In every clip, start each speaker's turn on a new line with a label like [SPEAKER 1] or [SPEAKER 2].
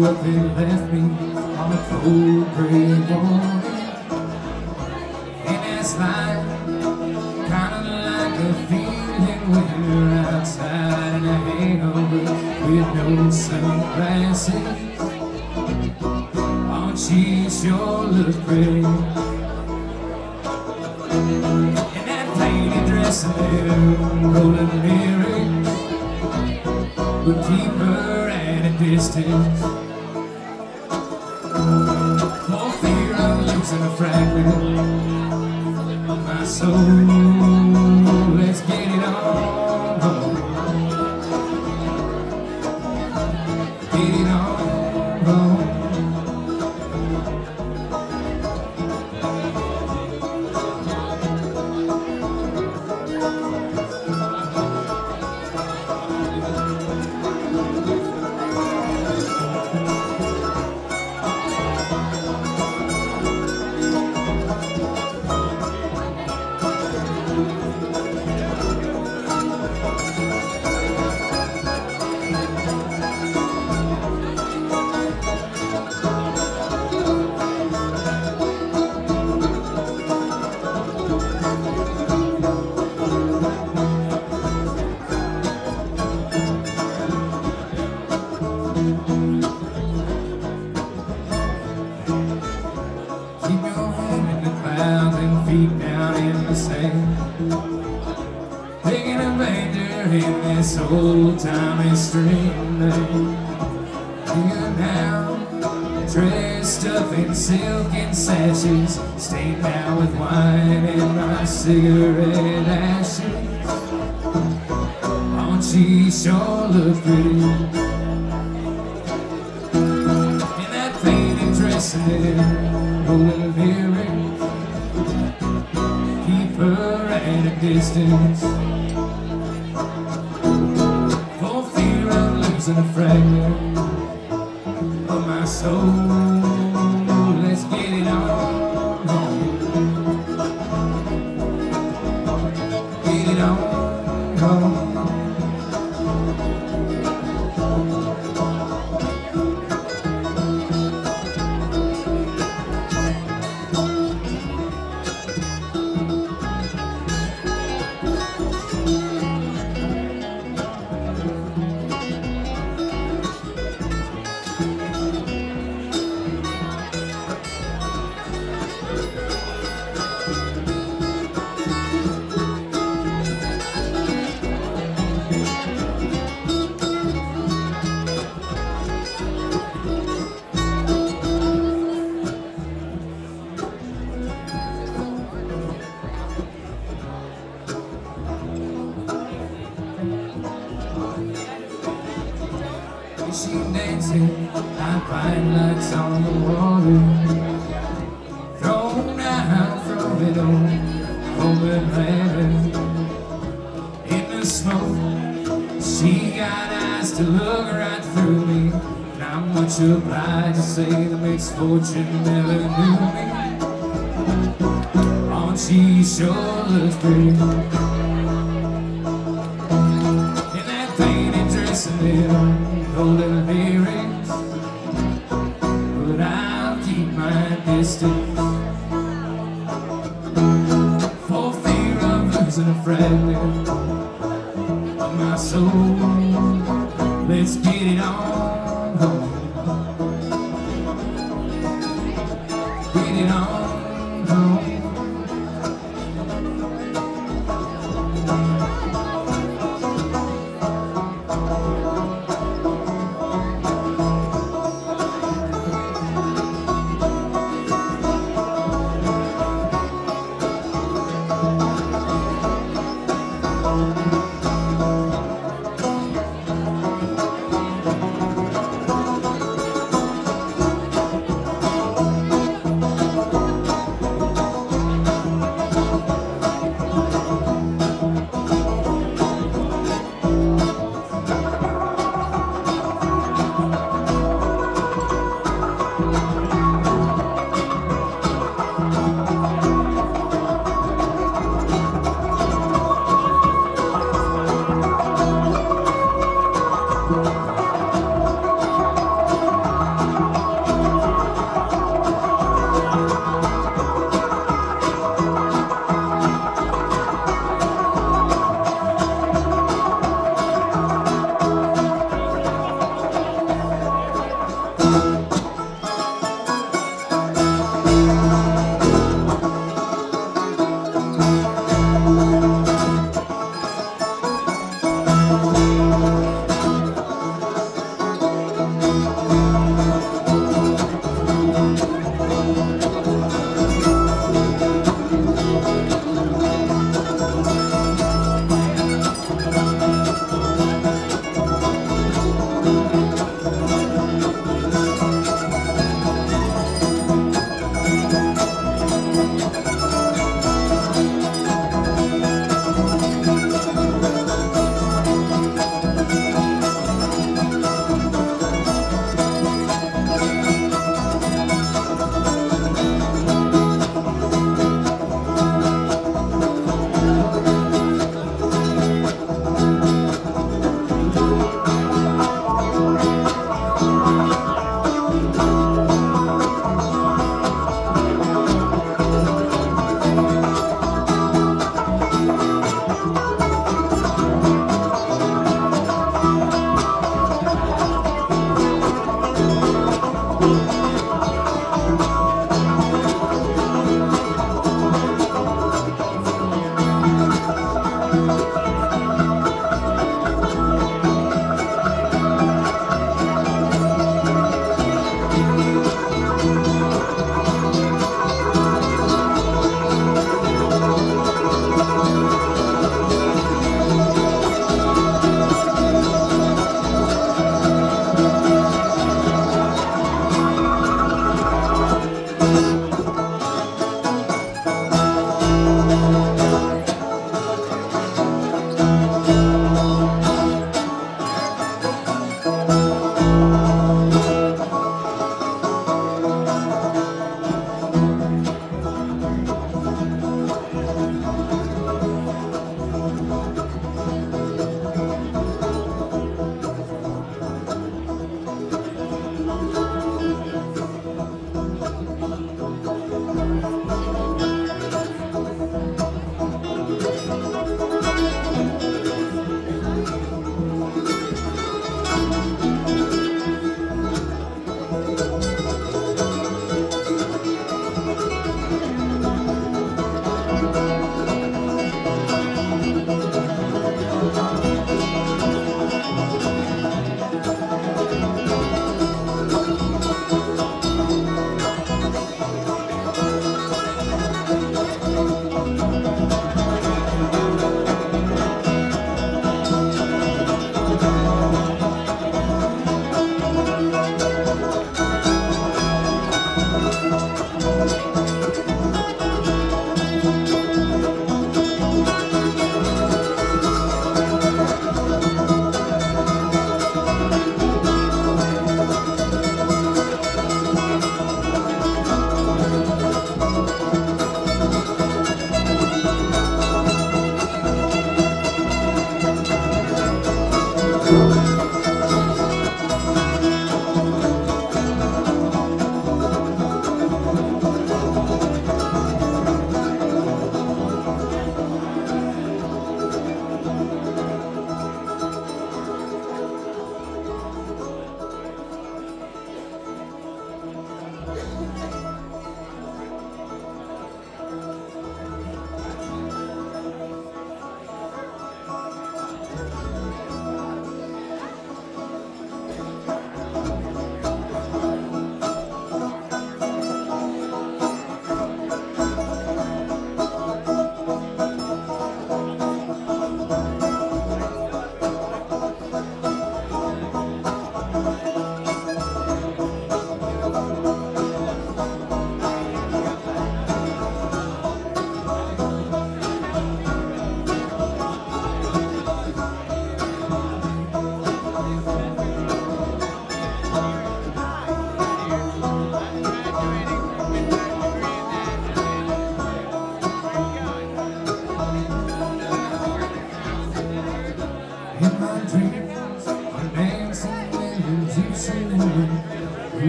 [SPEAKER 1] what they left me on a cold gray morning. And it's like, kinda like a feeling when you're outside in a hangover with no sunglasses. Oh, she sure looked pretty. And that faded dress and them golden earrings would keep her at a distance, for fear of losing a fragment of my soul. Let's get it on home. Get it on home. Keep your hand in the clouds and feet down in the sand, taking advantage in this old-timey string land. Here now, dressed up in silk and sashes, stained now with wine and my cigarette ashes. Oh, she sure looked pretty in that faded dress and them golden earrings. Keep her at a distance, for fear of losing a fragment of my soul. Let's get it on home. Get it on home. She dancing, I find lights on the water. Throw down, throw it on, open hand. In the smoke, she got eyes to look right through me. And I'm much obliged to say the misfortune never knew me. Oh, she sure looks pretty in that faded dress and them golden earrings, but I'll keep my distance, for fear of losing a fragment of my soul. Let's get it on home. Get it on home.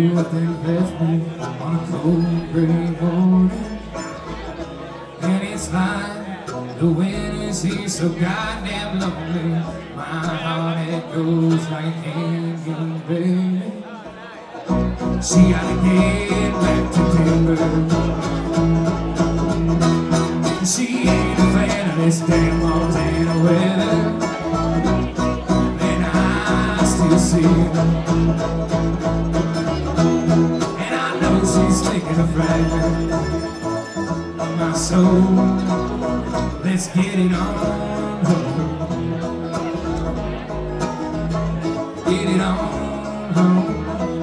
[SPEAKER 1] you up and left me on a cold gray morning. And it's like the winter's here so goddamn lonely. My heart it goes like a canyon, baby. She gotta get back to Denver. She ain't a fan of this damn Montana weather. And I still see her. And I know she's taking a fragment of my soul. Let's get it on home. Get it on home.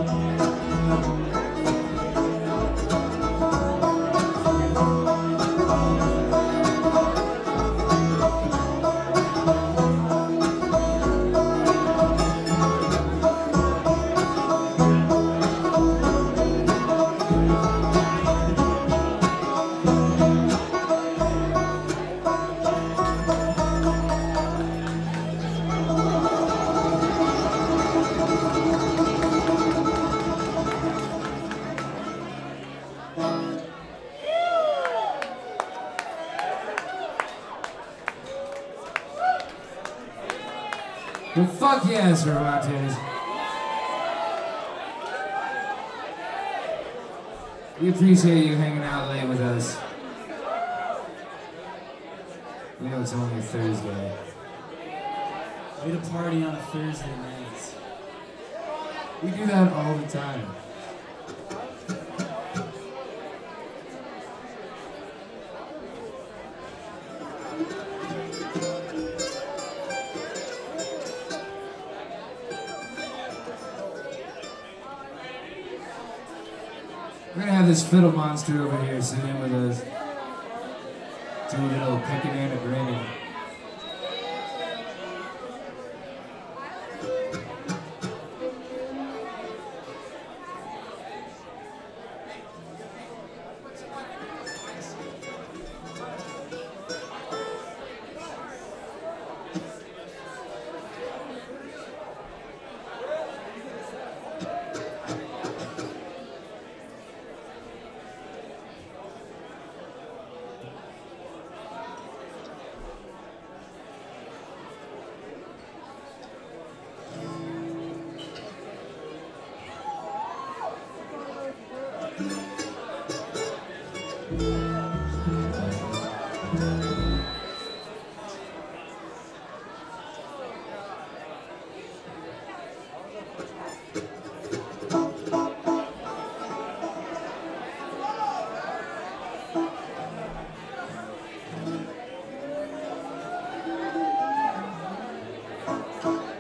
[SPEAKER 1] Well, fuck yeah, Cervantes. We appreciate you hanging out late with us. We know it's only Thursday.
[SPEAKER 2] Way to party on a Thursday night.
[SPEAKER 1] We do that all the time. We're gonna have this fiddle monster over here sitting with us. Do a little picking and a grinning.